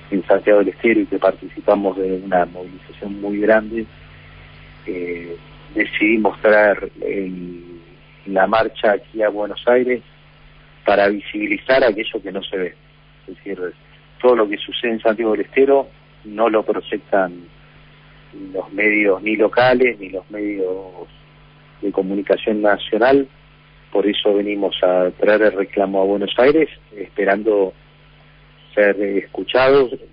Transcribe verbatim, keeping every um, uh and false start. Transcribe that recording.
en Santiago del Estero y que participamos de una movilización muy grande, eh, decidimos traer el, la marcha aquí a Buenos Aires para visibilizar aquello que no se ve. Es decir, todo lo que sucede en Santiago del Estero no lo proyectan los medios ni locales ni los medios de comunicación nacional. Por eso venimos a traer el reclamo a Buenos Aires, esperando ser escuchados